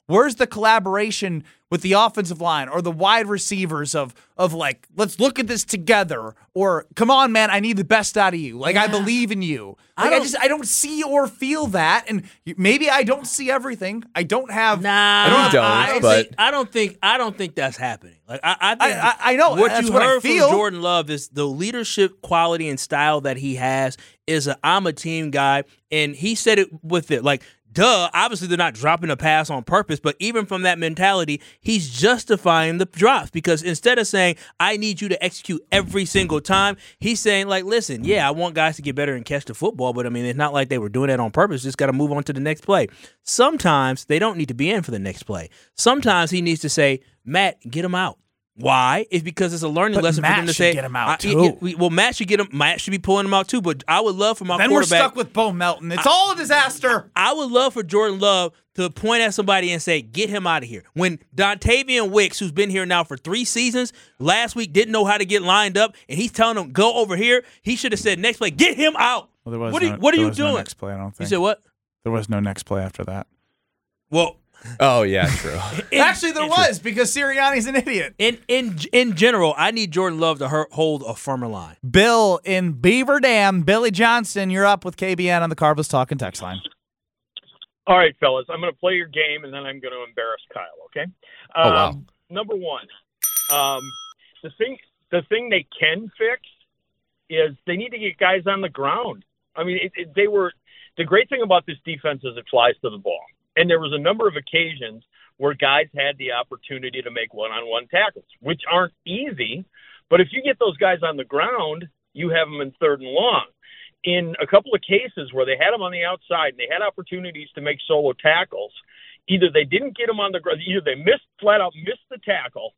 Where's the collaboration with the offensive line or the wide receivers of of like, let's look at this together, or come on, man, I need the best out of you. Like, yeah. I believe in you. Like, I, I just I don't see or feel that, and maybe I don't see everything. I don't have. Nah, I don't. Have don't eyes. but think, I don't think. I don't think that's happening. Like I, I, think I, I, I know what that's you what heard I feel. from Jordan Love is the leadership quality and style that he has. Is a I'm a team guy, and he said it with it like. Duh, obviously they're not dropping a pass on purpose, but even from that mentality, he's justifying the drops because instead of saying, I need you to execute every single time, he's saying, like, listen, yeah, I want guys to get better and catch the football, but I mean, it's not like they were doing that on purpose. Just got to move on to the next play. Sometimes they don't need to be in for the next play. Sometimes he needs to say, Matt, get him out. Why? It's because it's a learning but lesson Matt for them to should say. Get him out I, too. it, it, well, Matt should get him. Matt should be pulling him out too. But I would love for my then quarterback. Then we're stuck with Bo Melton. It's I, all a disaster. I would love for Jordan Love to point at somebody and say, "Get him out of here." When Dontavian Wicks, who's been here now for three seasons, last week didn't know how to get lined up, and he's telling him go over here. He should have said next play, "Get him out." Well, there was what no, are you, what are there you was doing? No next play, I don't think. You said what? There was no next play after that. Well. Oh, yeah, true. in, Actually, there was because Sirianni's an idiot. In in in general, I need Jordan Love to her, hold a firmer line. Bill in Beaver Dam, Billy Johnson, you're up with K B N on the Carvel's Talking text line. All right, fellas, I'm going to play your game, and then I'm going to embarrass Kyle, okay? Um, oh, wow. Number one, um, the thing the thing they can fix is they need to get guys on the ground. I mean, it, it, they were the great thing about this defense is it flies to the ball. And there was a number of occasions where guys had the opportunity to make one-on-one tackles, which aren't easy. But if you get those guys on the ground, you have them in third and long. In a couple of cases where they had them on the outside and they had opportunities to make solo tackles, either they didn't get them on the ground, either they missed flat out missed the tackle,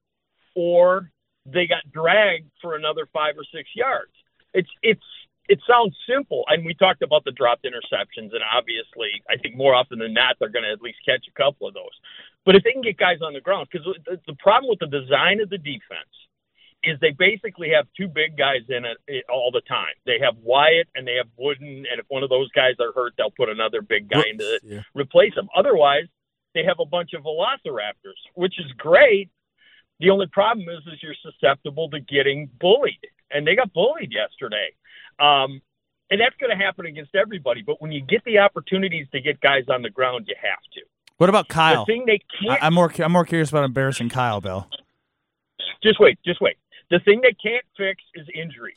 or they got dragged for another five or six yards. It's it's. It sounds simple, and we talked about the dropped interceptions, and obviously, I think more often than not, they're going to at least catch a couple of those. But if they can get guys on the ground, because the, the problem with the design of the defense is they basically have two big guys in it, it all the time. They have Wyatt and they have Wooden, and if one of those guys are hurt, they'll put another big guy in to yeah. replace them. Otherwise, they have a bunch of velociraptors, which is great. The only problem is, is you're susceptible to getting bullied, and they got bullied yesterday. Um, and that's going to happen against everybody. But when you get the opportunities to get guys on the ground, you have to. What about Kyle? The thing they can't, I'm more I'm more curious about embarrassing Kyle, Bill. Just wait, just wait. The thing they can't fix is injuries.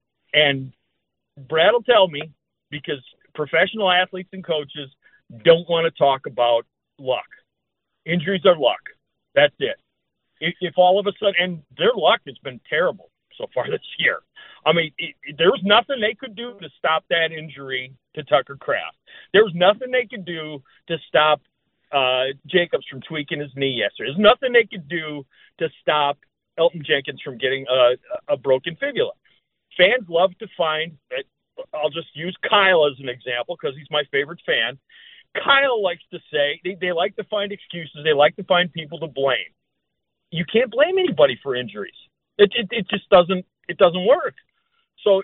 And Brad will tell me, because professional athletes and coaches don't want to talk about luck. Injuries are luck. That's it. If, if all of a sudden, and their luck has been terrible so far this year. I mean, it, it, there was nothing they could do to stop that injury to Tucker Kraft. There was nothing they could do to stop uh, Jacobs from tweaking his knee yesterday. There's nothing they could do to stop Elton Jenkins from getting a, a broken fibula. Fans love to find, I'll just use Kyle as an example because he's my favorite fan. Kyle likes to say, they, they like to find excuses. They like to find people to blame. You can't blame anybody for injuries. It, it, it just doesn't, it doesn't work. So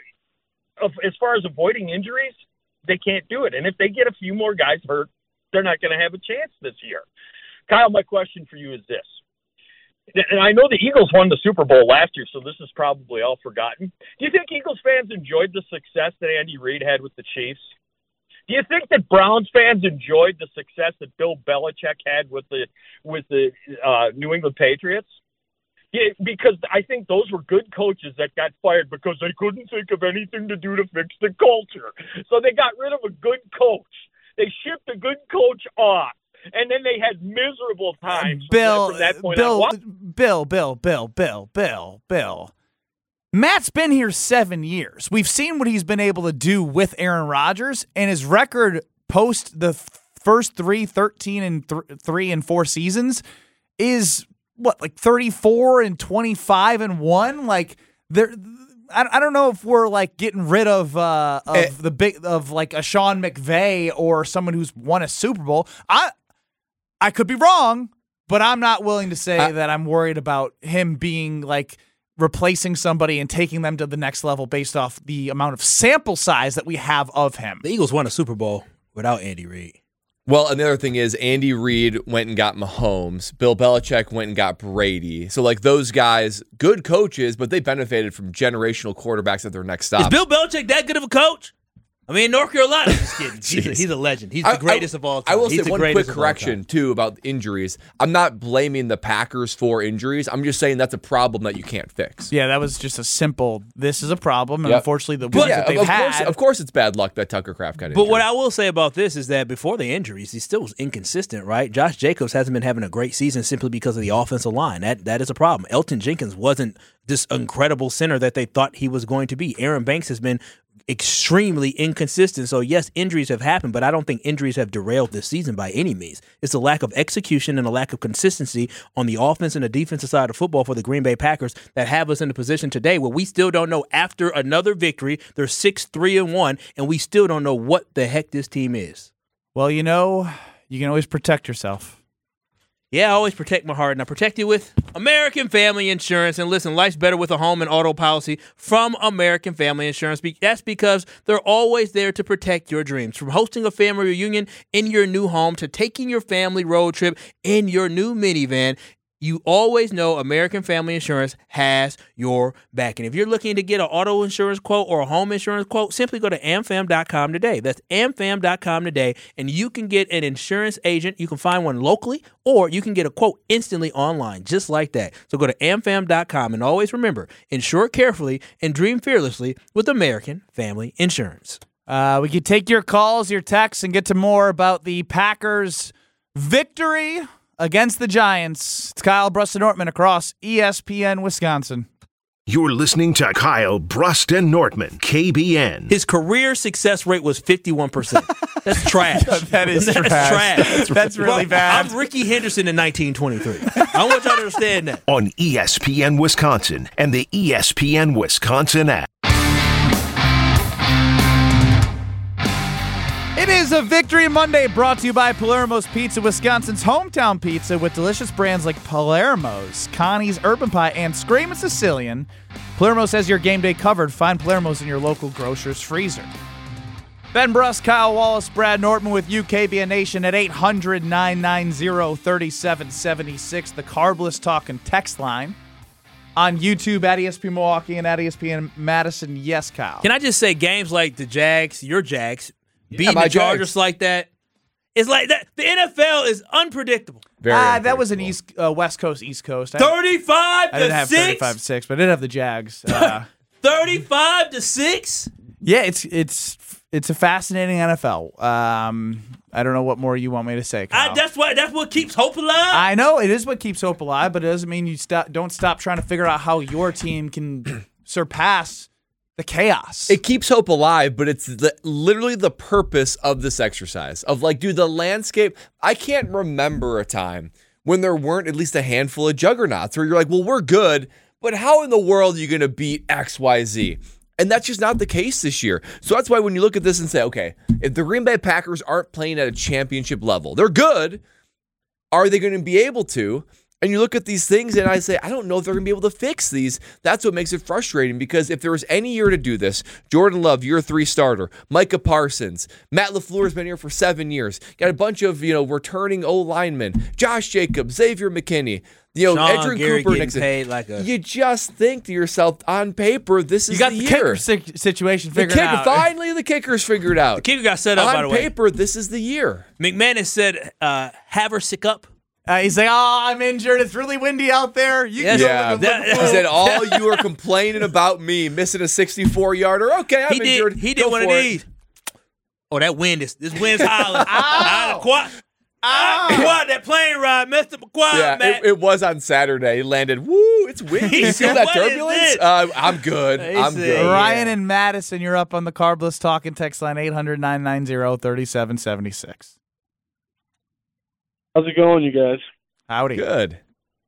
as far as avoiding injuries, they can't do it. And if they get a few more guys hurt, they're not going to have a chance this year. Kyle, my question for you is this. And I know the Eagles won the Super Bowl last year, so this is probably all forgotten. Do you think Eagles fans enjoyed the success that Andy Reid had with the Chiefs? Do you think that Browns fans enjoyed the success that Bill Belichick had with the with the uh, New England Patriots? Yeah, because I think those were good coaches that got fired because they couldn't think of anything to do to fix the culture. So they got rid of a good coach. They shipped a good coach off, and then they had miserable times. Bill, from that point Bill, on. Bill, Bill, Bill, Bill, Bill, Bill. Matt's been here seven years. We've seen what he's been able to do with Aaron Rodgers, and his record post the first three, thirteen and th- three and four seasons is what, like thirty-four and twenty-five and one? Like there, I, I don't know if we're like getting rid of uh, of it, the big of like a Sean McVay or someone who's won a Super Bowl. I I could be wrong, but I'm not willing to say uh, that I'm worried about him being like replacing somebody and taking them to the next level based off the amount of sample size that we have of him. The Eagles won a Super Bowl without Andy Reid. Well, and the other thing is Andy Reid went and got Mahomes. Bill Belichick went and got Brady. So, like, those guys, good coaches, but they benefited from generational quarterbacks at their next stop. Is Bill Belichick that good of a coach? I mean, North Carolina. I'm just kidding. He's, a, he's a legend. He's the I, greatest I, of all time. I will he's say one quick correction, too, about injuries. I'm not blaming the Packers for injuries. I'm just saying that's a problem that you can't fix. Yeah, that was just a simple, this is a problem, and Yep. unfortunately the But ones yeah, that they've of, had. course, of course it's bad luck that Tucker Kraft got injured. But what I will say about this is that before the injuries, he still was inconsistent, right? Josh Jacobs hasn't been having a great season simply because of the offensive line. That That is a problem. Elton Jenkins wasn't this incredible center that they thought he was going to be. Aaron Banks has been extremely inconsistent. So, yes, injuries have happened, but I don't think injuries have derailed this season by any means. It's a lack of execution and a lack of consistency on the offense and the defensive side of football for the Green Bay Packers that have us in the position today where we still don't know after another victory, they're six three and one, and we still don't know what the heck this team is. Well, you know, you can always protect yourself. Yeah, I always protect my heart, and I protect it with American Family Insurance. And listen, life's better with a home and auto policy from American Family Insurance. That's because they're always there to protect your dreams. From hosting a family reunion in your new home to taking your family road trip in your new minivan, you always know American Family Insurance has your back. And if you're looking to get an auto insurance quote or a home insurance quote, simply go to a m fam dot com today. That's a m fam dot com today, and you can get an insurance agent. You can find one locally, or you can get a quote instantly online, just like that. So go to a m fam dot com, and always remember, insure carefully and dream fearlessly with American Family Insurance. Uh, we could take your calls, your texts, and get to more about the Packers' victory against the Giants. It's Kyle Brust and Nortman across E S P N Wisconsin. You're listening to Kyle Brust and Nortman, K B N. His career success rate was fifty-one percent. That's trash. That is That's trash. trash. That's, that's really Well, bad. I'm Ricky Henderson in nineteen twenty-three. I want y'all to understand that. On E S P N Wisconsin and the E S P N Wisconsin app. It is a Victory Monday brought to you by Palermo's Pizza, Wisconsin's hometown pizza with delicious brands like Palermo's, Connie's Urban Pie, and Screamin' Sicilian. Palermo's has your game day covered. Find Palermo's in your local grocer's freezer. Ben Brust, Kyle Wallace, Brad Nortman with you, K B N Nation at eight hundred, nine nine zero, three seven seven six, the Carbless Talk and text line. On YouTube at E S P N Milwaukee and at E S P N Madison. Yes, Kyle. Can I just say games like the Jags, your Jags, beating my the Chargers Jags. like that, it's like that. The N F L is unpredictable. Very Ah, that was an unpredictable. East uh, West Coast, East Coast. I, thirty-five I didn't to have six. thirty-five six, but I did have the Jags. Uh, thirty-five to six. yeah, it's it's it's a fascinating N F L. Um, I don't know what more you want me to say, Kyle. I, that's what. That's what keeps hope alive. I know it is what keeps hope alive, but it doesn't mean you stop. Don't stop trying to figure out how your team can surpass the chaos. It keeps hope alive, but it's the, literally the purpose of this exercise of like, dude, the landscape. I can't remember a time when there weren't at least a handful of juggernauts where you're like, well, we're good, but how in the world are you going to beat X, Y, Z? And that's just not the case this year. So that's why when you look at this and say, okay, if the Green Bay Packers aren't playing at a championship level, they're good. Are they going to be able to? And you look at these things and I say, I don't know if they're going to be able to fix these. That's what makes it frustrating because if there was any year to do this, Jordan Love, year three starter, Micah Parsons, Matt LaFleur's been here for seven years, got a bunch of, you know, returning O-linemen, Josh Jacobs, Xavier McKinney, you know, Sean Edrin Gary Cooper. getting Nixon. paid like a. You just think to yourself, on paper, this you is got the, the, year. kicker si- situation The figured kicker, out. finally, the kicker's figured out. The kicker got set up, on by the way. paper, this is the year. McManus said, uh, "Have her sick up." Uh, he's like, oh, I'm injured. It's really windy out there. You Yes. can Yeah, go look at the he said, all you are complaining about me missing a sixty-four yarder. Okay, I'm He injured. did. He did Go one of for it. these. Oh, that wind is. This wind's howling. Ow! Quad, quad, that plane ride messed up a quad, Yeah, man. it, it was on Saturday. He landed. Woo! It's windy. He You feel said, that "What is turbulence? this?" Uh, I'm good. He I'm said, good. Ryan and Madison, you're up on the Carbless Talk and text line eight hundred, nine nine zero, three seven seven six. How's it going, you guys? Howdy. Good.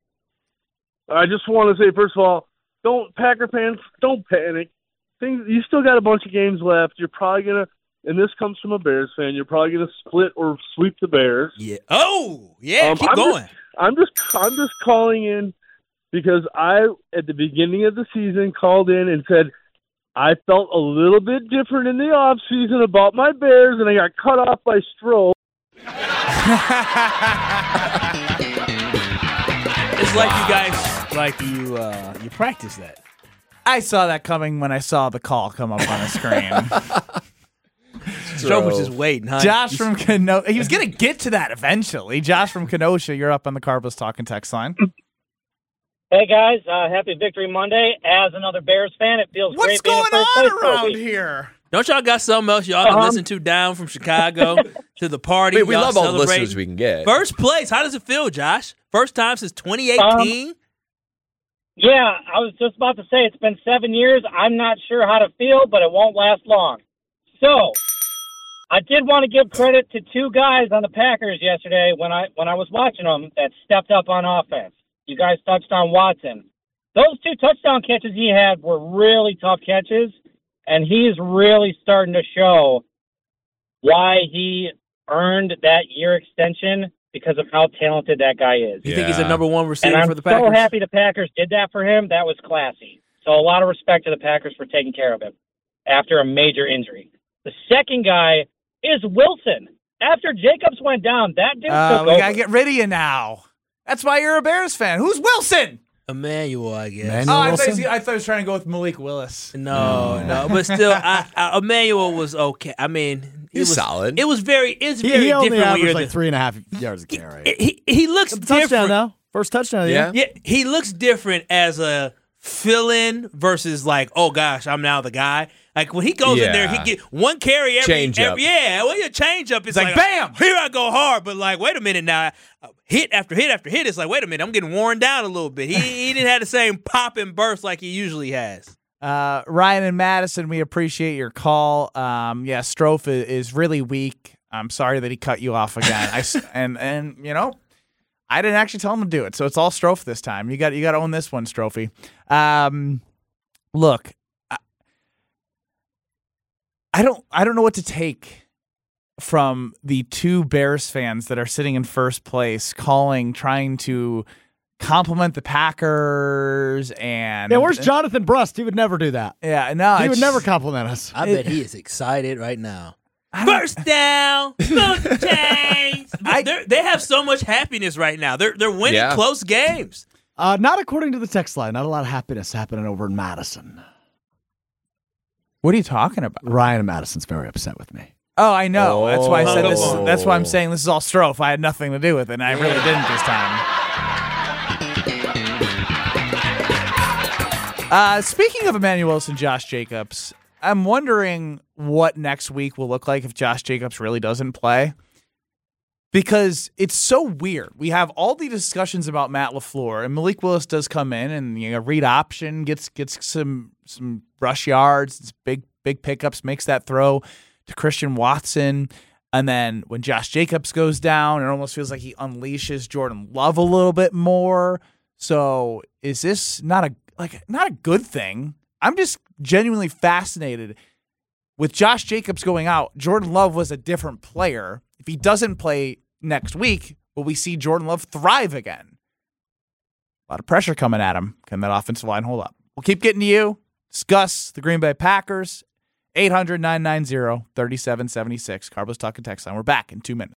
I just want to say, first of all, don't Packer fans, don't panic. Things you still got a bunch of games left. You're probably gonna, and this comes from a Bears fan. You're probably gonna split or sweep the Bears. Yeah. Oh, yeah. Um, keep I'm going. Just, I'm just, I'm just calling in because I, at the beginning of the season, called in and said I felt a little bit different in the off season about my Bears, and I got cut off by Stroh. It's like you guys, like you, uh, you practice that. I saw that coming when I saw the call come up on the screen. Stroh was just waiting, huh? Josh from Kenosha. He was going to get to that eventually. Josh from Kenosha, you're up on the Carbos Talking text line. Hey, guys. Uh, happy Victory Monday. As another Bears fan, it feels What's great being going in first on place for a around week. here? Don't y'all got something else y'all can Um, listen to down from Chicago to the party? Wait, we y'all love all the celebrate? listeners we can get. First place. How does it feel, Josh? First time since twenty eighteen? Um, Yeah, I was just about to say it's been seven years. I'm not sure how to feel, but it won't last long. So, I did want to give credit to two guys on the Packers yesterday when I when I was watching them that stepped up on offense. You guys touched on Watson. Those two touchdown catches he had were really tough catches, and he's really starting to show why he earned that year extension because of how talented that guy is. You think he's a number one receiver And I'm for the Packers? so happy the Packers did that for him. That was classy. So a lot of respect to the Packers for taking care of him after a major injury. The second guy is Wilson. After Jacobs went down, that dude Uh, took we over. got to get rid of you now. That's why you're a Bears fan. Who's Wilson? Emmanuel, I guess. Emmanuel Oh, I thought, he was, Wilson? I thought he was trying to go with Malik Willis. No, no, but still, I, I, Emmanuel was okay. I mean, it He's was solid. It was very, it's He, very he only different when averaged you're like the, three and a half yards a carry. he, he looks Touchdown different. now. First touchdown of the Yeah. year. Yeah, he looks different as a fill-in versus like, oh gosh, I'm now the guy. Like when he goes in there, he Yeah. get one carry every, Change up. every yeah. Well, your change up is like, like, bam! Here I go hard, but like, wait a minute now, hit after hit after hit. It's like, wait a minute, I'm getting worn down a little bit. He he didn't have the same pop and burst like he usually has. Uh, Ryan and Madison, we appreciate your call. Um, yeah, Strofe is, is really weak. I'm sorry that he cut you off again. I s and and you know, I didn't actually tell him to do it, so it's all Strofe this time. You got you got to own this one, Strophe. Um, look, I, I don't I don't know what to take from the two Bears fans that are sitting in first place, calling, trying to compliment the Packers and Yeah, where's Jonathan Brust? He would never do that. Yeah, no, He I would just- never compliment us. I bet he is excited right now. First down, both chains. They're- They have so much happiness right now. They're they're winning Yeah. close games. Uh, not according to the text line. Not a lot of happiness happening over in Madison. What are you talking about? Ryan and Madison's very upset with me. Oh, I know. That's why I said this. Oh. That's why I'm saying this is all Strofe. I had nothing to do with it, and I really didn't this time. Uh, speaking of Emmanuel Wilson, Josh Jacobs, I'm wondering what next week will look like if Josh Jacobs really doesn't play. Because it's so weird. We have all the discussions about Matt LaFleur, and Malik Willis does come in and you know, read option, gets gets some some rush yards, it's big big pickups, makes that throw to Christian Watson. And then when Josh Jacobs goes down, it almost feels like he unleashes Jordan Love a little bit more. So is this not a like not a good thing? I'm just genuinely fascinated with Josh Jacobs going out. Jordan Love was a different player. If he doesn't play next week, will we see Jordan Love thrive again? A lot of pressure coming at him. Can that offensive line hold up? We'll keep getting to you. Discuss the Green Bay Packers. eight hundred, nine nine zero, three seven seven six. Carbos Talking text line. We're back in two minutes.